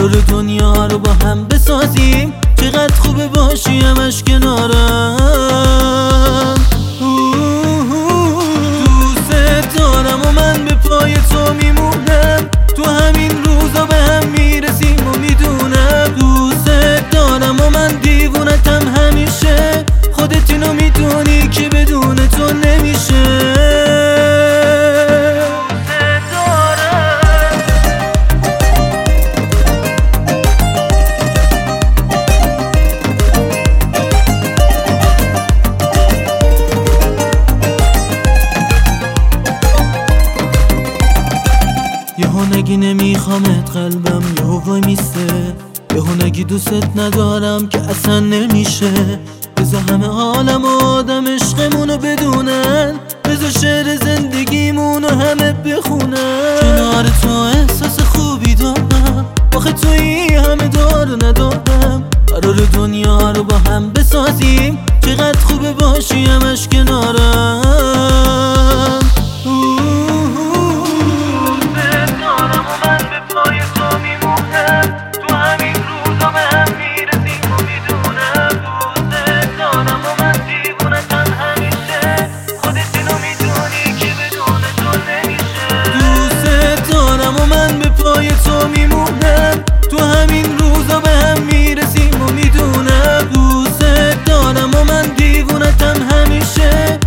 قرار دنیا رو با هم بسازیم، چقدر خوبه باشی همش کنارم. دوست دارم و من به پای تو میمونم، تو همین روزا به هم میرسیم و میدونم. دوست دارم و من دیوونتم همیشه، خودت اینو میدونی که بدون تو نمیشه. یهو نگی نمیخوامت قلبم یهو وای میسته، یهو نگی دوست ندارم که اصلا نمیشه. بذار همه عالم و آدم عشقمونو بدونن، بذار شعر زندگیمونو همه بخونن. کنار تو احساس خوبی دارم، آخه تویی همه دار ندارم. قرار دنیا رو با هم بسازیم، چقدر خوبه باشی همش کنارم. پای تو میمونم، تو همین روزا به هم میرسیم و میدونم. دوست دارم و من دیوونتم همیشه،